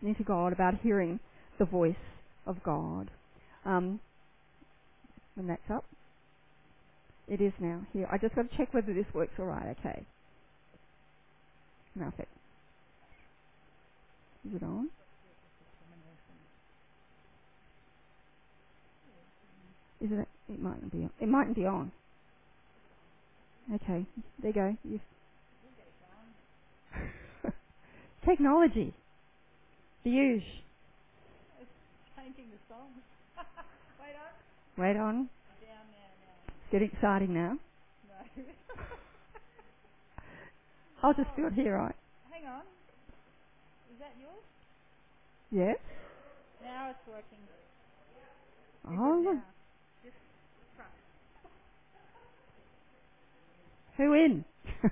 listening to God, about hearing the voice of God. When that's up. It is now. Here, I just got to check whether this works all right. Okay. Nothing. Is it on? Is it? It mightn't be on. It mightn't be on. Okay. There you go. Technology. The huge. It's changing the song. Wait on. Wait on. Down now. It's getting exciting now. No. I'll just do it here, right? Hang on. Is that yours? Yes. Now it's working. Oh, look. Now. Just front. Who in?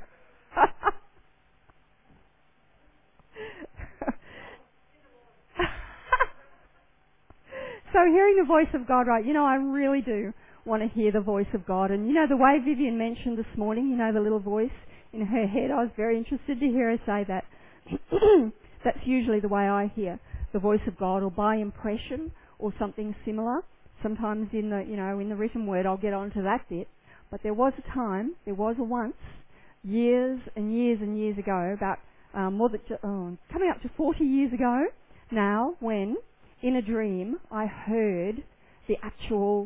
So hearing the voice of God, right, I really do want to hear the voice of God. And the way Vivian mentioned this morning, the little voice in her head, I was very interested to hear her say that. That's usually the way I hear the voice of God, or by impression, or something similar. Sometimes in the written word I'll get onto that bit. But there was a once, years and years and years ago, about coming up to 40 years ago now, when in a dream I heard the actual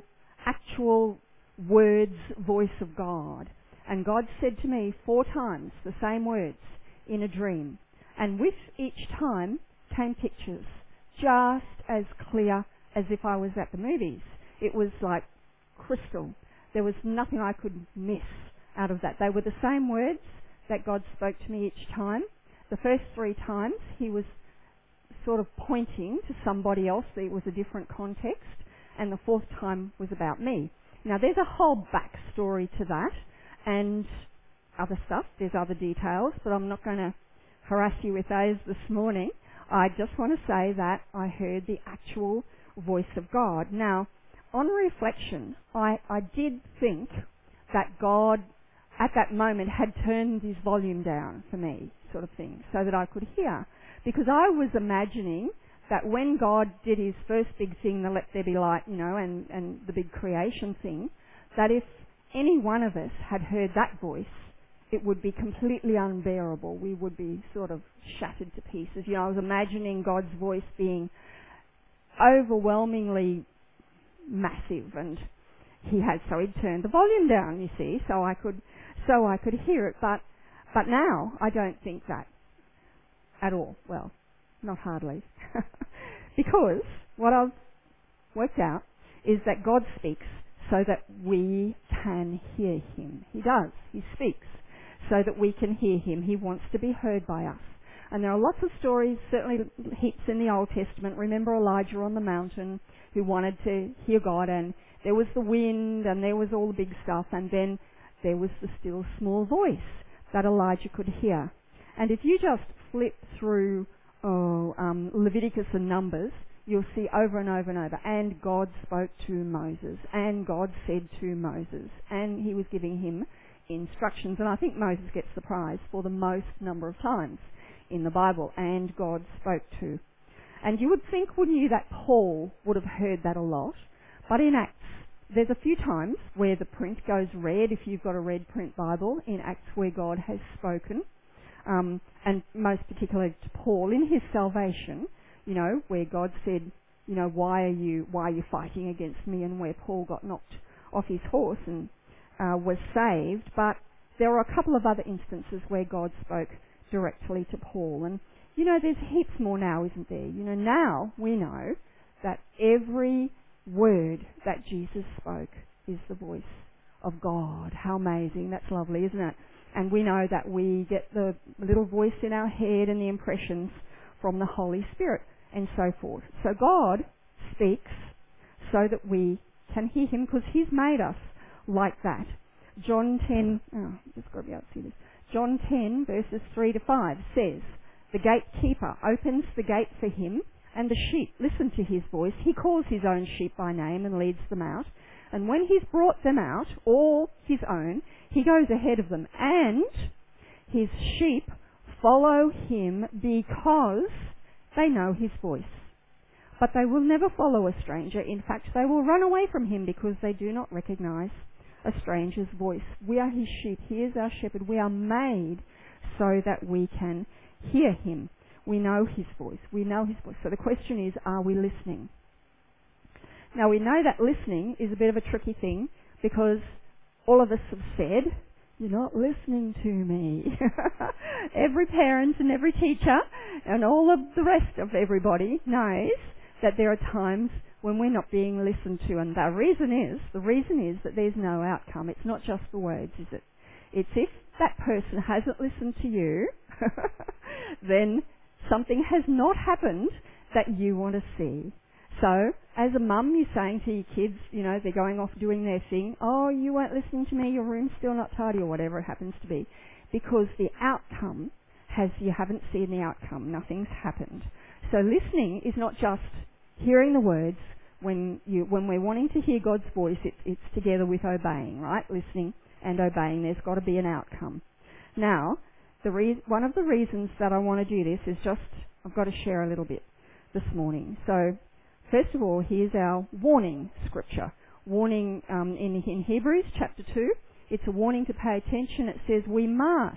words, voice of God. And God said to me 4 times the same words in a dream. And with each time came pictures, just as clear as if I was at the movies. It was like crystal. There was nothing I could miss out of that. They were the same words that God spoke to me each time. The first 3 times he was sort of pointing to somebody else. It was a different context. And the 4th time was about me. Now there's a whole backstory to that and other stuff. There's other details, but I'm not going to harass you with those this morning. I just want to say that I heard the actual voice of God. Now, on reflection, I did think that God at that moment had turned his volume down for me, sort of thing, so that I could hear. Because I was imagining that when God did his first big thing, the let there be light, and the big creation thing, that if any one of us had heard that voice, it would be completely unbearable. We would be sort of shattered to pieces. I was imagining God's voice being overwhelmingly massive, and so he'd turned the volume down, you see, so I could hear it. But now I don't think that at all. Well, not hardly. Because what I've worked out is that God speaks so that we can hear him. He does. He speaks so that we can hear him. He wants to be heard by us. And there are lots of stories, certainly heaps in the Old Testament. Remember Elijah on the mountain who wanted to hear God, and there was the wind and there was all the big stuff, and then there was the still small voice that Elijah could hear. And if you just flip through Leviticus and Numbers, you'll see over and over and over, and God spoke to Moses, and God said to Moses, and he was giving him instructions. And I think Moses gets the prize for the most number of times in the Bible, and God spoke to. And you would think, wouldn't you, that Paul would have heard that a lot. But in Acts, there's a few times where the print goes red, if you've got a red print Bible, in Acts where God has spoken. And most particularly to Paul in his salvation, where God said, why are you fighting against me, and where Paul got knocked off his horse and was saved. But there are a couple of other instances where God spoke directly to Paul. And, there's heaps more now, isn't there? Now we know that every word that Jesus spoke is the voice of God. How amazing. That's lovely, isn't it? And we know that we get the little voice in our head and the impressions from the Holy Spirit and so forth. So God speaks so that we can hear him, because he's made us like that. John 10, just got to be able to see this. John 10 verses 3-5 says, the gatekeeper opens the gate for him, and the sheep listen to his voice. He calls his own sheep by name and leads them out. And when he's brought them out, all his own, he goes ahead of them, and his sheep follow him because They know his voice. But they will never follow a stranger. In fact, they will run away from him because they do not recognize a stranger's voice. We are his sheep. He is our shepherd. We are made so that we can hear him. We know his voice. We know his voice. So the question is, are we listening? Now we know that listening is a bit of a tricky thing because all of us have said, you're not listening to me. Every parent and every teacher and all of the rest of everybody knows that there are times when we're not being listened to, and the reason is that there's no outcome. It's not just the words, is it? It's if that person hasn't listened to you, then something has not happened that you want to see. So, as a mum, you're saying to your kids, they're going off doing their thing, oh, you weren't listening to me, your room's still not tidy, or whatever it happens to be. Because the outcome you haven't seen the outcome, nothing's happened. So listening is not just hearing the words. When we're wanting to hear God's voice, it's together with obeying, right? Listening and obeying. There's got to be an outcome. Now, one of the reasons that I want to do this is I've got to share a little bit this morning. So, first of all, here's our warning scripture. Warning in Hebrews chapter 2. It's a warning to pay attention. It says, we must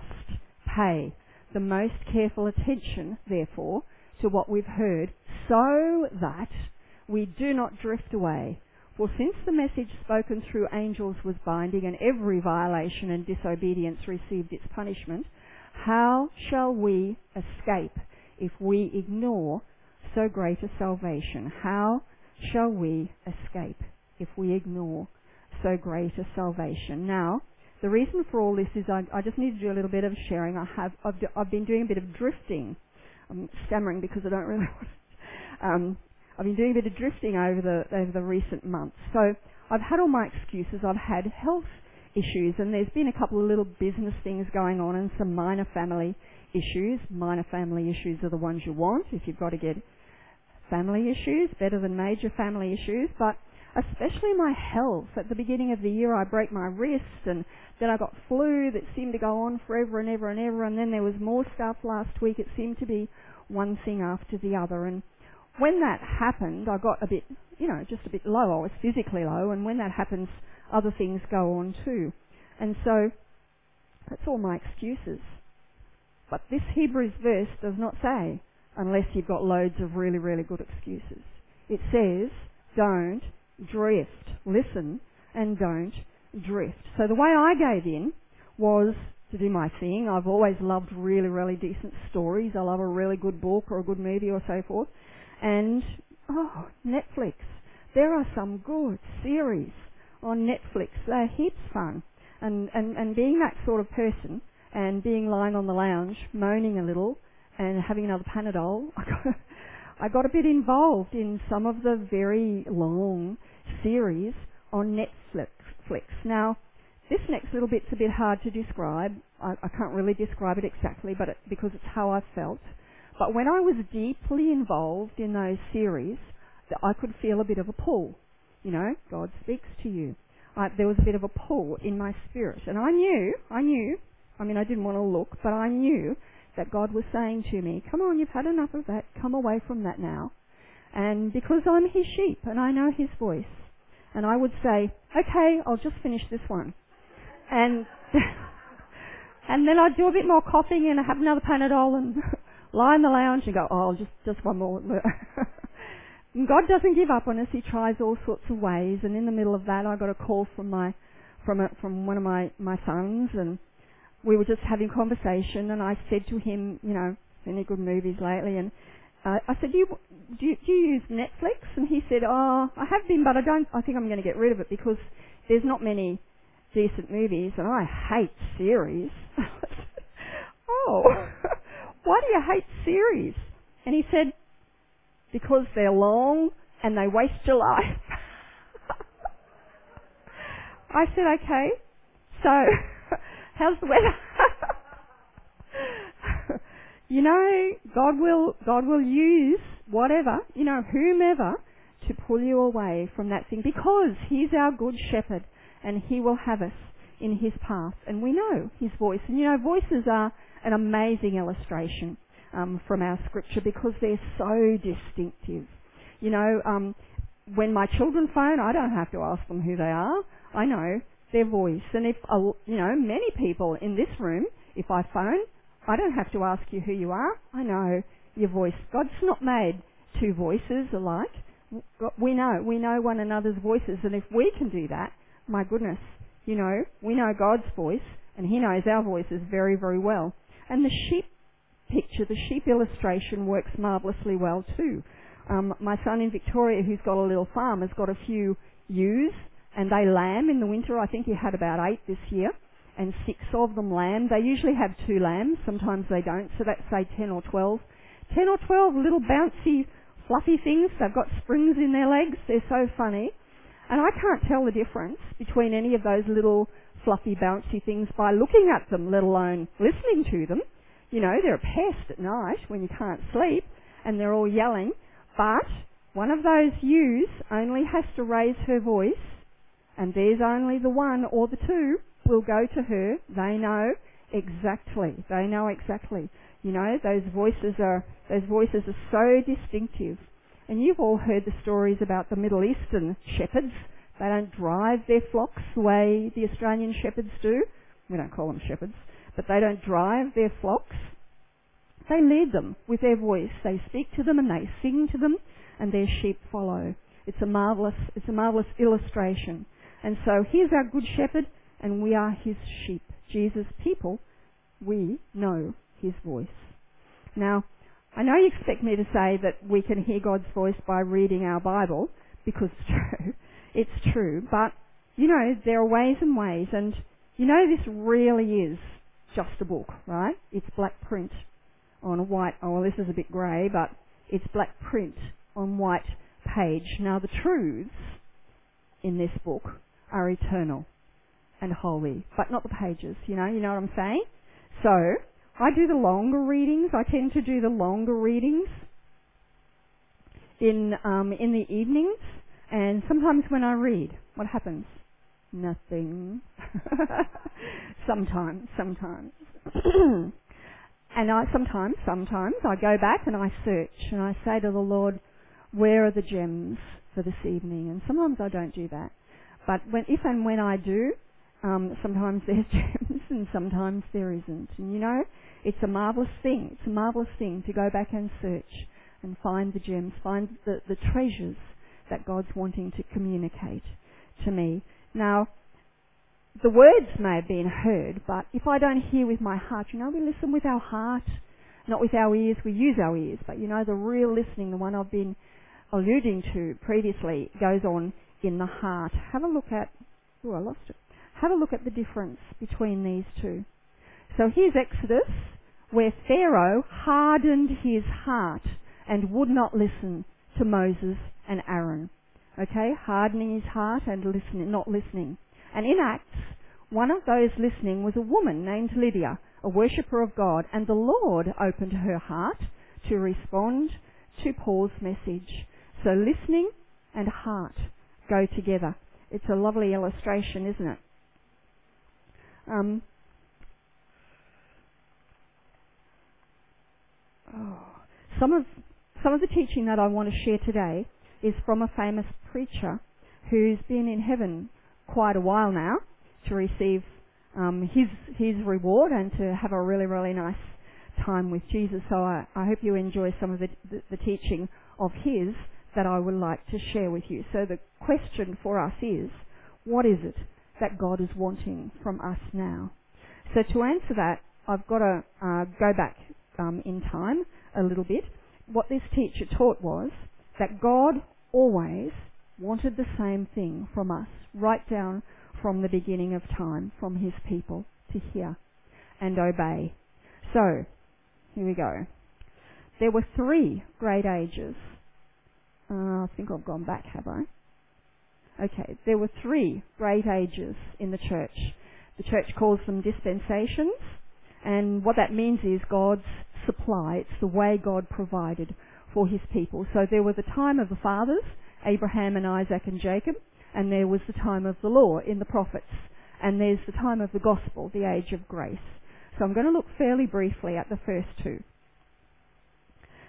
pay the most careful attention, therefore, to what we've heard, so that we do not drift away. For since the message spoken through angels was binding, and every violation and disobedience received its punishment, how shall we escape if we ignore so great a salvation? How shall we escape if we ignore so great a salvation? Now, the reason for all this is I just need to do a little bit of sharing. I've been doing a bit of drifting. I'm stammering because I don't really want to. I've been doing a bit of drifting over the recent months. So I've had all my excuses. I've had health issues, and there's been a couple of little business things going on and some minor family issues. Minor family issues are the ones you want if you've got to get family issues, better than major family issues. But especially my health. At the beginning of the year, I broke my wrist, and then I got flu that seemed to go on forever and ever and ever, and then there was more stuff last week. It seemed to be one thing after the other, and when that happened, I got a bit, just a bit low. I was physically low, and when that happens, other things go on too. And so, that's all my excuses. But this Hebrews verse does not say, unless you've got loads of really, really good excuses. It says, don't drift. Listen and don't drift. So the way I gave in was to do my thing. I've always loved really, really decent stories. I love a really good book or a good movie or so forth. And, Netflix. There are some good series on Netflix. They're heaps fun. And being that sort of person and being lying on the lounge, moaning a little and having another Panadol, I got a bit involved in some of the very long series on Netflix. Now, this next little bit's a bit hard to describe. I can't really describe it exactly, but because it's how I felt. But when I was deeply involved in those series, I could feel a bit of a pull. God speaks to you. There was a bit of a pull in my spirit. And I knew, I didn't want to look, but I knew that God was saying to me, come on, you've had enough of that, come away from that now. And because I'm his sheep and I know his voice, and I would say, okay, I'll just finish this one. And and then I'd do a bit more coughing and have another Panadol and lie in the lounge and go, just one more. And God doesn't give up on us. He tries all sorts of ways. And in the middle of that, I got a call from one of my sons, and we were just having conversation. And I said to him, any good movies lately? And I said, do you use Netflix? And he said, I have been, but I think I'm going to get rid of it because there's not many decent movies, and I hate series. Oh, why do you hate series? And he said, because they're long and they waste your life. I said, okay, so how's the weather? God will use whatever, whomever, to pull you away from that thing, because he's our good shepherd and he will have us in his path, and we know his voice. And voices are an amazing illustration. from our scripture because they're so distinctive. You know, when my children phone, I don't have to ask them who they are. I know their voice. And if, many people in this room, if I phone, I don't have to ask you who you are. I know your voice. God's not made two voices alike. We know one another's voices. And if we can do that, my goodness, we know God's voice and He knows our voices very, very well. And the sheep picture, the sheep illustration works marvellously well too. My son in Victoria, who's got a little farm, has got a few ewes, and they lamb in the winter. I think he had about 8 this year, and 6 of them lamb. They usually have 2 lambs. Sometimes they don't, so that's, say, 10 or 12. 10 or 12 little bouncy, fluffy things. They've got springs in their legs. They're so funny. And I can't tell the difference between any of those little fluffy, bouncy things by looking at them, let alone listening to them. They're a pest at night when you can't sleep, and they're all yelling. But one of those ewes only has to raise her voice, and there's only the 1 or the 2 will go to her. They know exactly. Those voices are so distinctive. And you've all heard the stories about the Middle Eastern shepherds. They don't drive their flocks the way the Australian shepherds do. We don't call them shepherds, but they don't drive their flocks. They lead them with their voice. They speak to them and they sing to them, and their sheep follow. It's a marvelous illustration. And so here's our good shepherd, and we are his sheep. Jesus' people, we know his voice. Now, I know you expect me to say that we can hear God's voice by reading our Bible, because it's true. It's true. But, there are ways and ways, and this really is just a book, right? It's black print on a white, this is a bit grey, but it's black print on white page. Now, the truths in this book are eternal and holy, but not the pages, you know what I'm saying? So, I do the longer readings. I tend to do the longer readings in the evenings, and sometimes when I read, what happens? Nothing. Sometimes. And sometimes I go back and I search and I say to the Lord, where are the gems for this evening? And sometimes I don't do that. But if and when I do, sometimes there's gems and sometimes there isn't. And it's a marvellous thing. It's a marvellous thing to go back and search and find the gems, find the treasures that God's wanting to communicate to me. Now, the words may have been heard, but if I don't hear with my heart, we listen with our heart, not with our ears. We use our ears, but the real listening, the one I've been alluding to previously, goes on in the heart. Have a look at, I lost it. Have a look at the difference between these two. So here's Exodus, where Pharaoh hardened his heart and would not listen to Moses and Aaron. Okay, hardening his heart and not listening. And in Acts, one of those listening was a woman named Lydia, a worshipper of God, and the Lord opened her heart to respond to Paul's message. So listening and heart go together. It's a lovely illustration, isn't it? Some of the teaching that I want to share today is from a famous preacher who's been in heaven quite a while now to receive his reward and to have a really, really nice time with Jesus. So I hope you enjoy some of the teaching of his that I would like to share with you. So the question for us is, what is it that God is wanting from us now? So to answer that, I've got to go back in time a little bit. What this teacher taught was that God always wanted the same thing from us, right down from the beginning of time, from his people, to hear and obey. So, here we go. There were 3 great ages. I think I've gone back, have I? Okay, there were 3 great ages in the church. The church calls them dispensations, and what that means is God's supply. It's the way God provided for his people. So there was the time of the fathers, Abraham and Isaac and Jacob, and there was the time of the law in the prophets, and there's the time of the gospel, the age of grace. So I'm going to look fairly briefly at the first 2.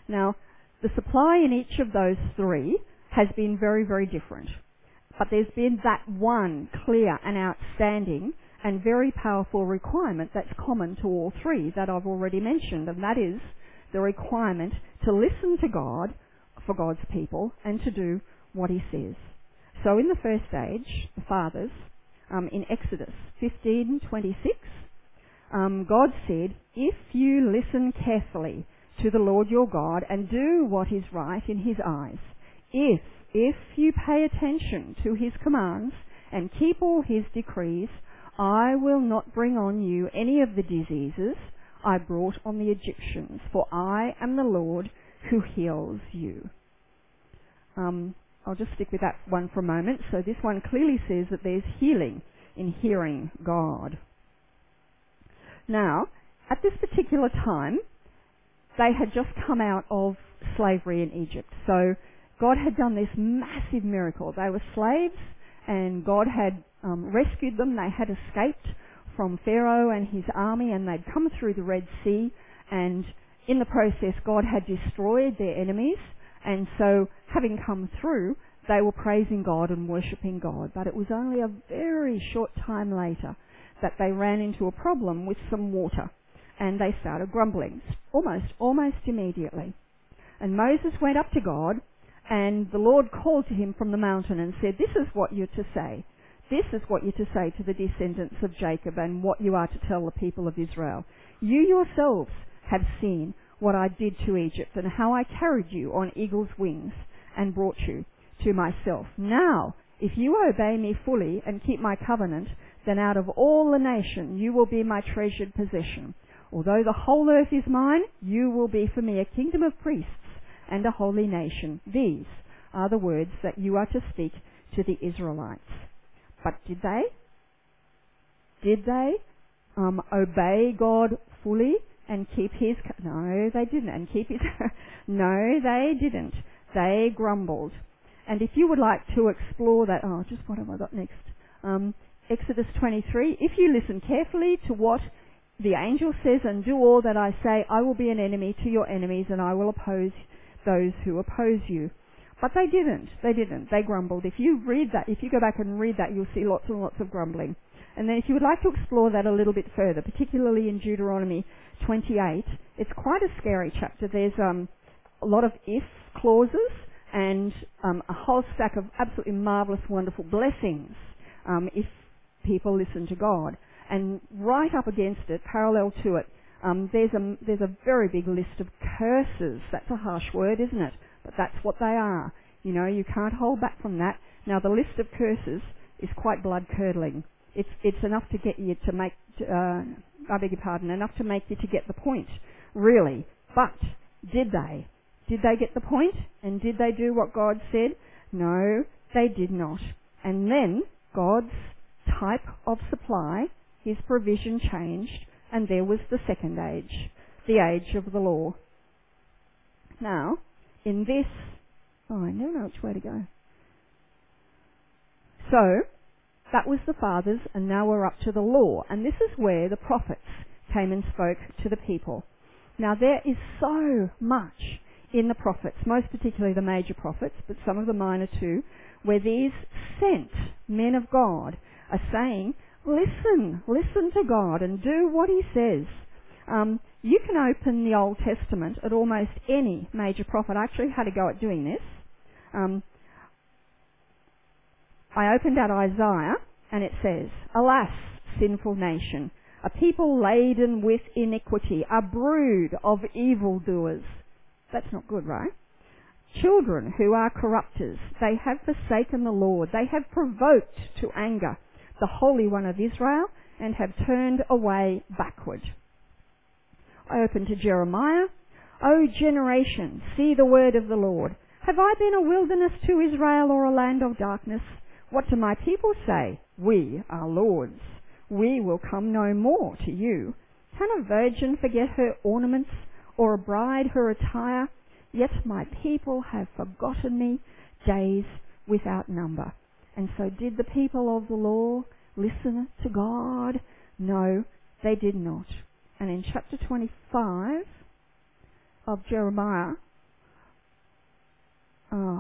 Now, the supply in each of those three has been very, very different. But there's been that one clear and outstanding and very powerful requirement that's common to all three that I've already mentioned, and that is the requirement to listen to God for God's people and to do what he says. So in the first stage, the fathers, in Exodus 15:26, God said, if you listen carefully to the Lord your God and do what is right in his eyes, if you pay attention to his commands and keep all his decrees, I will not bring on you any of the diseases I brought on the Egyptians, for I am the Lord who heals you. I'll just stick with that one for a moment. So this one clearly says that there's healing in hearing God. Now, at this particular time, they had just come out of slavery in Egypt. So God had done this massive miracle. They were slaves, and God had rescued them. They had escaped from Pharaoh and his army, and they'd come through the Red Sea, and in the process God had destroyed their enemies, and so having come through, they were praising God and worshipping God. But it was only a very short time later that they ran into a problem with some water, and they started grumbling almost immediately. And Moses went up to God, and the Lord called to him from the mountain and said, this is what you're to say. This is what you're to say to the descendants of Jacob, and what you are to tell the people of Israel. You yourselves have seen what I did to Egypt, and how I carried you on eagle's wings and brought you to myself. Now, if you obey me fully and keep my covenant, then out of all the nation you will be my treasured possession. Although the whole earth is mine, you will be for me a kingdom of priests and a holy nation. These are the words that you are to speak to the Israelites. But did they? Did they obey God fully and keep his... No, they didn't. And keep his... No, they didn't. They grumbled. And if you would like to explore that... just what have I got next? Exodus 23. If you listen carefully to what the angel says and do all that I say, I will be an enemy to your enemies, and I will oppose those who oppose you. But they didn't. They didn't. They grumbled. If you read that, if you go back and read that, you'll see lots and lots of grumbling. And then if you would like to explore that a little bit further, particularly in Deuteronomy 28, it's quite a scary chapter. There's a lot of if clauses and a whole stack of absolutely marvellous, wonderful blessings if people listen to God. And right up against it, parallel to it, there's a very big list of curses. That's a harsh word, isn't it? But that's what they are. You know, you can't hold back from that. Now, the list of curses is quite blood-curdling. It's enough to get you to make, I beg your pardon, enough to make you to get the point, really. But did they? Did they get the point? And did they do what God said? No, they did not. And then God's type of supply, his provision changed, and there was the second age, the age of the law. Now, in this... I never know which way to go. So, that was the fathers, and now we're up to the law. And this is where the prophets came and spoke to the people. Now, there is so much in the prophets, most particularly the major prophets, but some of the minor too, where these sent men of God are saying, listen to God and do what he says. You can open the Old Testament at almost any major prophet. I actually had a go at doing this. I opened at Isaiah, and it says, alas, sinful nation, a people laden with iniquity, a brood of evildoers. That's not good, right? Children who are corrupters, they have forsaken the Lord. They have provoked to anger the Holy One of Israel and have turned away backward. I open to Jeremiah. O generation, see the word of the Lord. Have I been a wilderness to Israel, or a land of darkness? What do my people say? We are Lord's. We will come no more to you. Can a virgin forget her ornaments, or a bride her attire? Yet my people have forgotten me days without number. And so did the people of the law listen to God? No, they did not. And in chapter 25 of Jeremiah,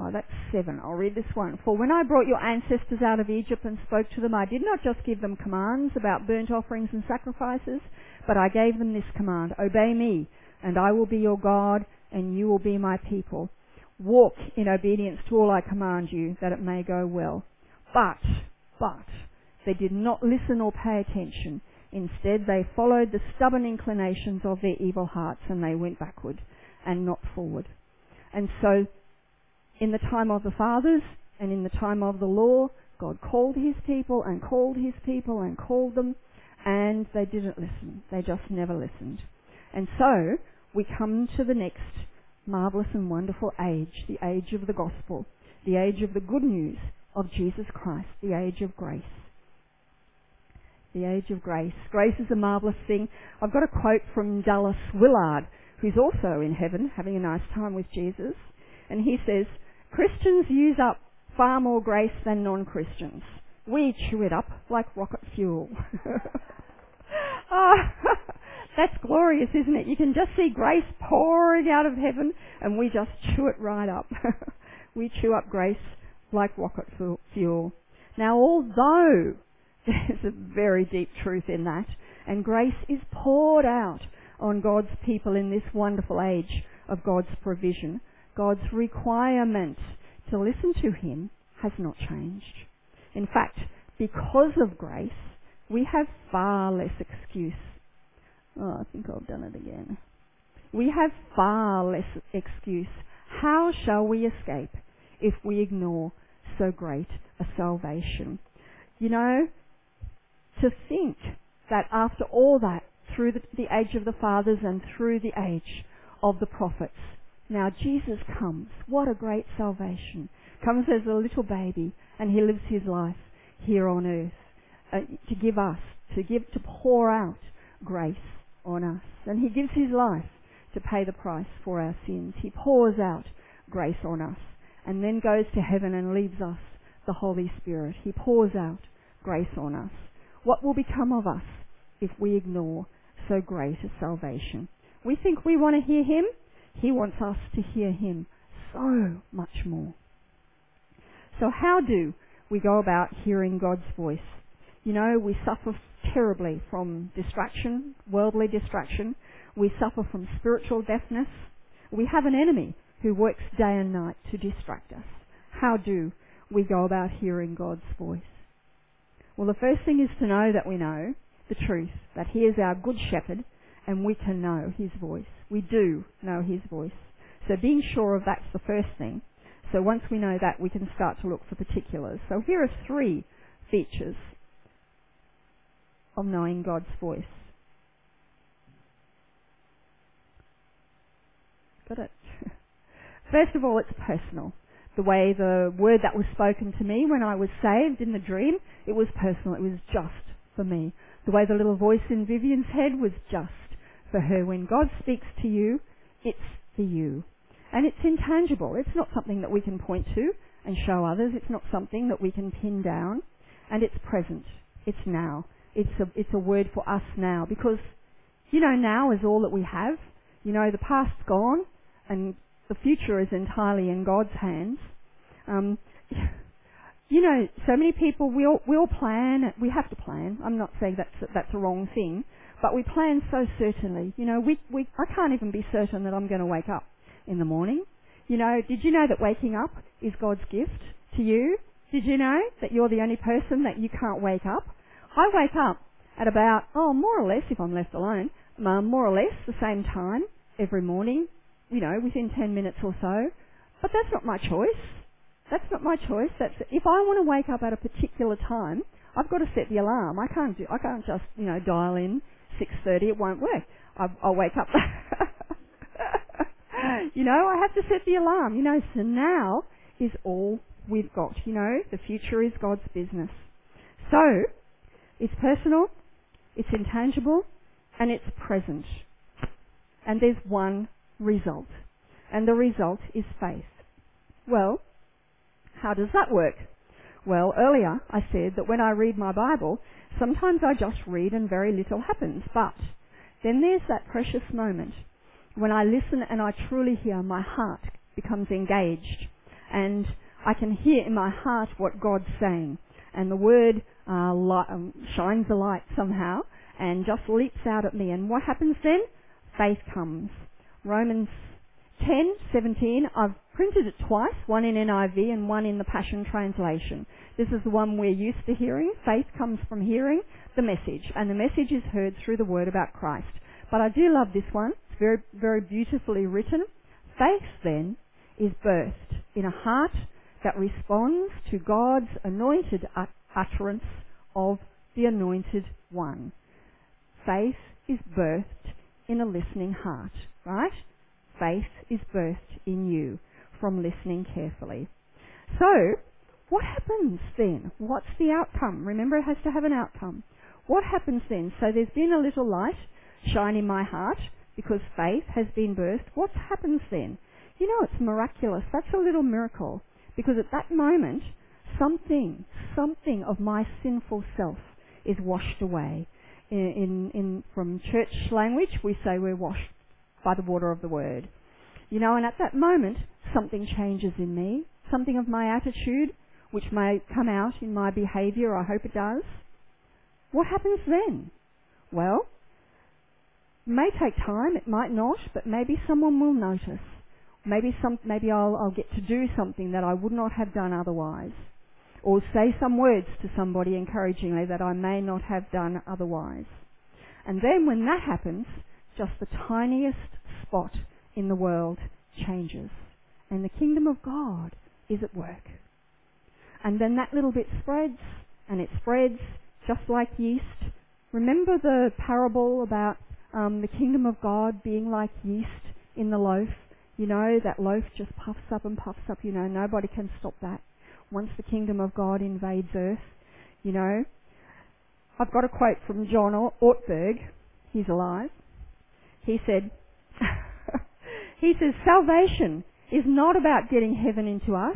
That's 7. I'll read this one. For when I brought your ancestors out of Egypt and spoke to them, I did not just give them commands about burnt offerings and sacrifices, but I gave them this command: obey me, and I will be your God, and you will be my people. Walk in obedience to all I command you, that it may go well. But they did not listen or pay attention. Instead, they followed the stubborn inclinations of their evil hearts, and they went backward and not forward. And so, in the time of the fathers and in the time of the law, God called his people and called his people and called them, and they didn't listen. They just never listened. And so, we come to the next marvellous and wonderful age, the age of the gospel, the age of the good news of Jesus Christ, the age of grace. The age of grace. Grace is a marvellous thing. I've got a quote from Dallas Willard, who's also in heaven, having a nice time with Jesus. And he says, Christians use up far more grace than non-Christians. We chew it up like rocket fuel. That's glorious, isn't it? You can just see grace pouring out of heaven, and we just chew it right up. We chew up grace like rocket fuel. Now, although there's a very deep truth in that, and grace is poured out on God's people in this wonderful age of God's provision, God's requirement to listen to him has not changed. In fact, because of grace, we have far less excuse. Oh, I think I've done it again. We have far less excuse. How shall we escape if we ignore so great a salvation? You know, to think that after all that, through the age of the fathers and through the age of the prophets, now Jesus comes. What a great salvation. Comes as a little baby, and he lives his life here on earth to give us, to pour out grace on us. And he gives his life to pay the price for our sins. He pours out grace on us and then goes to heaven and leaves us the Holy Spirit. He pours out grace on us. What will become of us if we ignore so great a salvation? We think we want to hear him. He wants us to hear him so much more. So how do we go about hearing God's voice? You know, we suffer terribly from distraction, worldly distraction. We suffer from spiritual deafness. We have an enemy who works day and night to distract us. How do we go about hearing God's voice? Well, the first thing is to know that we know the truth, that he is our good shepherd, and we can know his voice. We do know his voice. So being sure of that's the first thing. So once we know that, we can start to look for particulars. So here are 3 features of knowing God's voice. Got it? First of all, it's personal. The way the word that was spoken to me when I was saved in the dream, it was personal. It was just for me. The way the little voice in Vivian's head was just for her. When God speaks to you, it's for you. And it's intangible. It's not something that we can point to and show others. It's not something that we can pin down. And it's present. It's now. It's a word for us now. Because, you know, now is all that we have. You know, the past's gone and the future is entirely in God's hands. You know, so many people, we all plan. We have to plan. I'm not saying that's a wrong thing. But we plan so certainly. You know, I can't even be certain that I'm going to wake up in the morning. You know, did you know that waking up is God's gift to you? Did you know that you're the only person that you can't wake up? I wake up at about, more or less, if I'm left alone, more or less the same time every morning, you know, within 10 minutes or so. But that's not my choice. That's not my choice. If I want to wake up at a particular time, I've got to set the alarm. I can't just, you know, dial in 6:30. It won't work. I'll wake up. You know, I have to set the alarm. You know, so now is all we've got. You know, the future is God's business. So, it's personal, it's intangible, and it's present. And there's one result. And the result is faith. Well, how does that work? Well, earlier I said that when I read my Bible, sometimes I just read and very little happens. But then there's that precious moment when I listen and I truly hear, my heart becomes engaged. and I can hear in my heart what God's saying. And the word shines a light somehow and just leaps out at me. And what happens then? Faith comes. Romans 10:17, I've printed it twice, one in NIV and one in the Passion Translation. This is the one we're used to hearing. Faith comes from hearing the message, and the message is heard through the word about Christ. But I do love this one. It's very, very beautifully written. Faith, then, is birthed in a heart that responds to God's anointed utterance of the Anointed One. Faith is birthed in a listening heart, right? Faith is birthed in you from listening carefully. So, what happens then? What's the outcome? Remember, it has to have an outcome. What happens then? So there's been a little light shine in my heart because faith has been birthed. What happens then? You know, it's miraculous. That's a little miracle. Because at that moment, something of my sinful self is washed away. From church language, we say we're washed by the water of the word. You know, and at that moment, something changes in me. Something of my attitude, which may come out in my behaviour, I hope it does. What happens then? Well, it may take time, it might not, but maybe someone will notice. Maybe I'll get to do something that I would not have done otherwise. Or say some words to somebody encouragingly that I may not have done otherwise. And then when that happens, just the tiniest spot in the world changes. And the kingdom of God is at work. And then that little bit spreads, and it spreads just like yeast. Remember the parable about the kingdom of God being like yeast in the loaf? You know, that loaf just puffs up and puffs up. You know, nobody can stop that. Once the kingdom of God invades earth, you know. I've got a quote from John Ortberg. He's alive. He said, he says, salvation is not about getting heaven into us.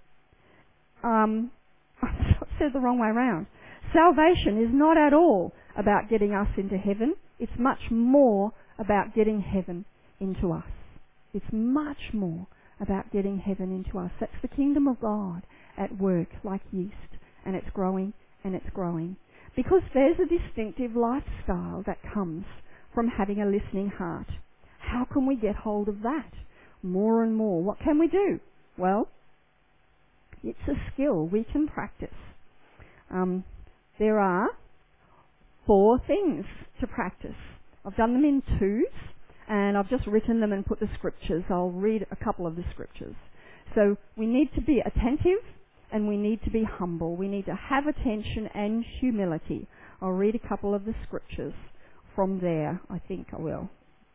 I said the wrong way around. Salvation is not at all about getting us into heaven. It's much more about getting heaven into us. It's much more about getting heaven into us. That's the kingdom of God at work like yeast, and it's growing and it's growing. Because there's a distinctive lifestyle that comes from having a listening heart. How can we get hold of that more and more? What can we do? Well, it's a skill we can practice. There are 4 things to practice. I've done them in 2s, and I've just written them and put the scriptures. I'll read a couple of the scriptures. So we need to be attentive and we need to be humble. We need to have attention and humility. I'll read a couple of the scriptures from there. I think I will.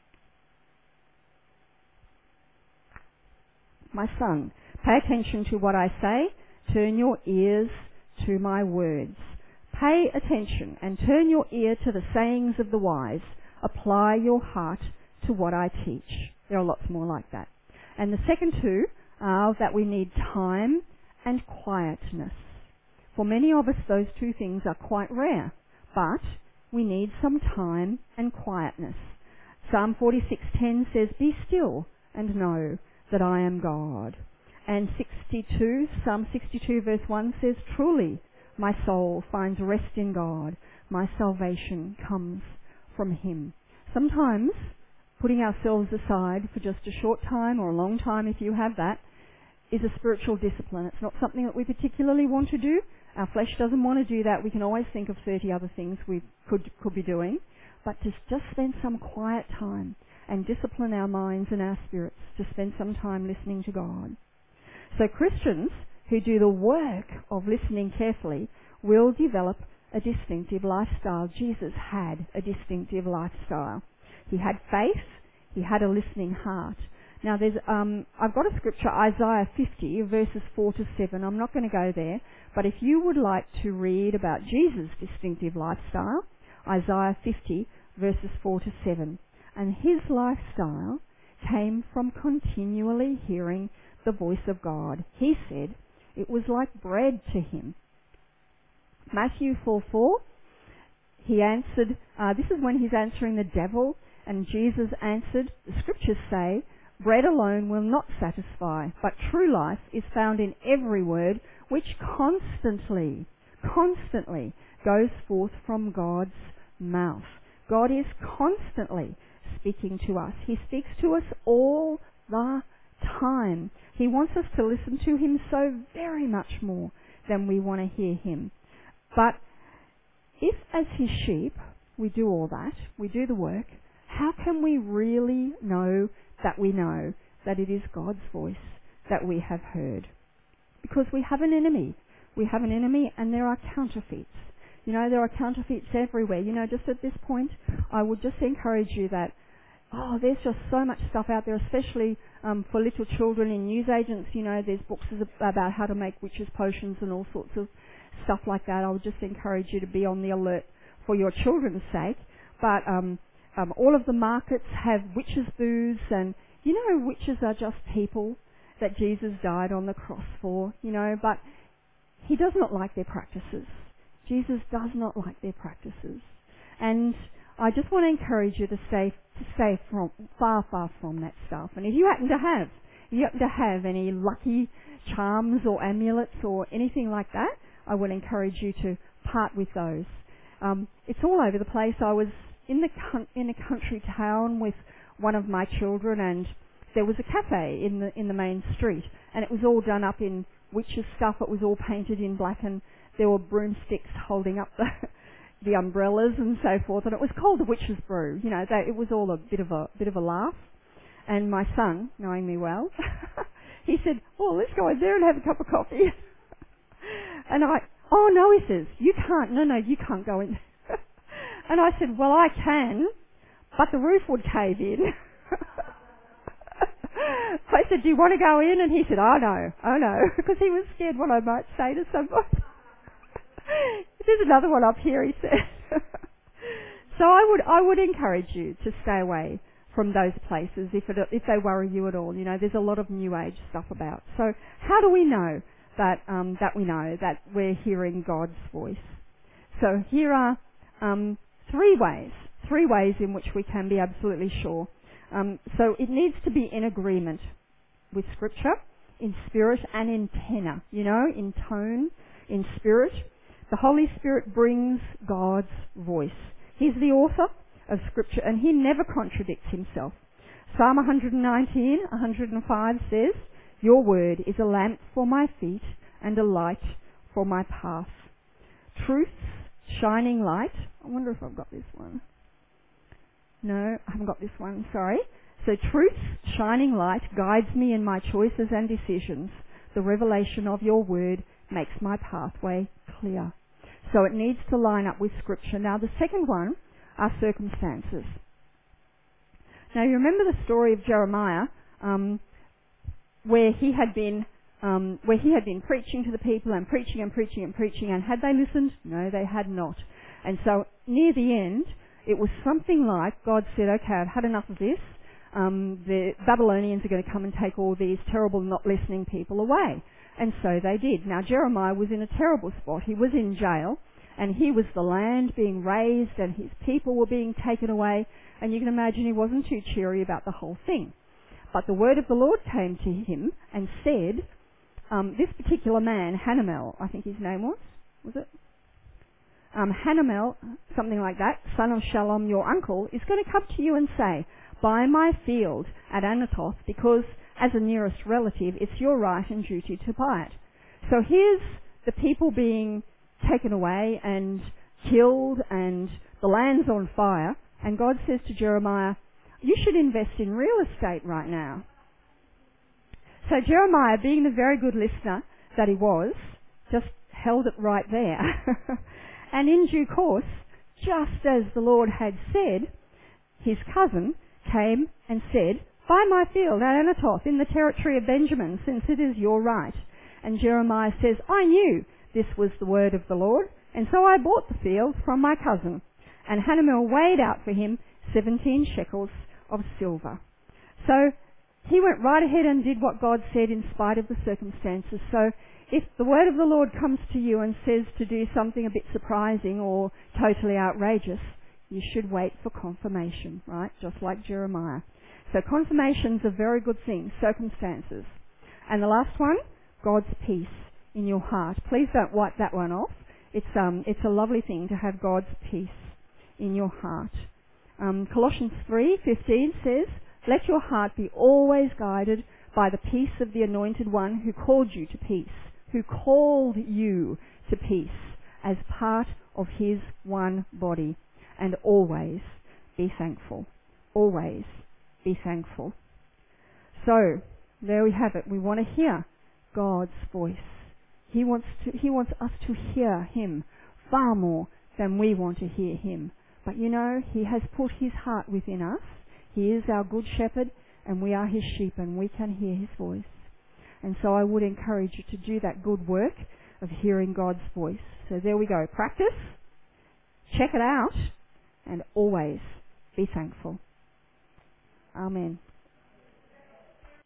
My son, pay attention to what I say. Turn your ears to my words. Pay attention and turn your ear to the sayings of the wise. Apply your heart to what I teach. There are lots more like that. And the second 2 are that we need time and quietness. For many of us, those 2 things are quite rare, but we need some time and quietness. Psalm 46:10 says, "Be still and know that I am God." And Psalm 62 verse 1 says, "Truly my soul finds rest in God. My salvation comes from Him." Sometimes putting ourselves aside for just a short time or a long time, if you have that, is a spiritual discipline. It's not something that we particularly want to do. Our flesh doesn't want to do that. We can always think of 30 other things we could be doing. But to just spend some quiet time and discipline our minds and our spirits to spend some time listening to God. So Christians who do the work of listening carefully will develop a distinctive lifestyle. Jesus had a distinctive lifestyle. He had faith. He had a listening heart. Now, I've got a scripture, Isaiah 50, verses 4 to 7. I'm not going to go there, but if you would like to read about Jesus' distinctive lifestyle, Isaiah 50, verses 4 to 7. And his lifestyle came from continually hearing the voice of God. He said it was like bread to him. Matthew 4:4, he answered, this is when he's answering the devil, and Jesus answered, the scriptures say, Bread alone will not satisfy, but true life is found in every word which constantly goes forth from God's mouth. God is constantly speaking to us. He speaks to us all the time. He wants us to listen to him so very much more than we want to hear him. But if, as his sheep, we do all that, we do the work, how can we really know that it is God's voice that we have heard? Because we have an enemy. We have an enemy, and there are counterfeits. There are counterfeits everywhere. Just at this point, I would just encourage you that, there's just so much stuff out there, especially for little children in newsagents. There's books about how to make witches' potions and all sorts of stuff like that. I would just encourage you to be on the alert for your children's sake. But all of the markets have witches' booths, and witches are just people that Jesus died on the cross for, but he does not like their practices. Jesus does not like their practices. And I just want to encourage you to stay from far from that stuff. And if you happen to have any lucky charms or amulets or anything like that, I would encourage you to part with those. It's all over the place. I was in a country town with one of my children, and there was a cafe in the main street, and it was all done up in witches' stuff. It was all painted in black, and there were broomsticks holding up the umbrellas and so forth, and it was called the Witch's Brew. It was all a bit of a laugh. And my son, knowing me well, he said, let's go in there and have a cup of coffee. And no, he says, you can't go in. And I said, well, I can, but the roof would cave in. I said, do you want to go in? And he said, oh no, because he was scared what I might say to somebody. There's another one up here, he said. So I would encourage you to stay away from those places if they worry you at all. There's a lot of New Age stuff about. So how do we know that we're hearing God's voice? So here are three ways in which we can be absolutely sure. So it needs to be in agreement with Scripture, in spirit and in tenor, in tone, in spirit. The Holy Spirit brings God's voice. He's the author of Scripture, and he never contradicts himself. Psalm 119, 105 says, your word is a lamp for my feet and a light for my path. Truth's shining light. I wonder if I've got this one. No, I haven't got this one, sorry. So truth's shining light guides me in my choices and decisions. The revelation of your word makes my pathway clear. So it needs to line up with Scripture. Now the second one are circumstances. Now you remember the story of Jeremiah, where he had been preaching to the people and preaching, and had they listened? No, they had not. And so near the end, it was something like God said, okay, I've had enough of this. The Babylonians are going to come and take all these terrible not listening people away. And so they did. Now Jeremiah was in a terrible spot. He was in jail, and he was the land being razed, and his people were being taken away, and you can imagine he wasn't too cheery about the whole thing. But the word of the Lord came to him and said, this particular man, Hanamel, I think his name was it? Hanamel, something like that, son of Shalom, your uncle, is going to come to you and say, buy my field at Anathoth, because as a nearest relative, it's your right and duty to buy it. So here's the people being taken away and killed, and the land's on fire, and God says to Jeremiah, you should invest in real estate right now. So Jeremiah, being the very good listener that he was, just held it right there. And in due course, just as the Lord had said, his cousin came and said, buy my field at Anathoth in the territory of Benjamin, since it is your right. And Jeremiah says, I knew this was the word of the Lord, and so I bought the field from my cousin. And Hanamel weighed out for him 17 shekels of silver. So he went right ahead and did what God said in spite of the circumstances. So if the word of the Lord comes to you and says to do something a bit surprising or totally outrageous, you should wait for confirmation, right? Just like Jeremiah. So confirmation's a very good thing, circumstances. And the last one, God's peace in your heart. Please don't wipe that one off. It's a lovely thing to have God's peace in your heart. Colossians 3:15 says, "Let your heart be always guided by the peace of the Anointed One who called you to peace, who called you to peace as part of His one body, and always be thankful." Always be thankful. So, there we have it. We want to hear God's voice. He wants us to hear Him far more than we want to hear Him. But you know, He has put His heart within us. He is our good shepherd, and we are His sheep, and we can hear His voice. And so I would encourage you to do that good work of hearing God's voice. So there we go. Practice, check it out, and always be thankful. Amen.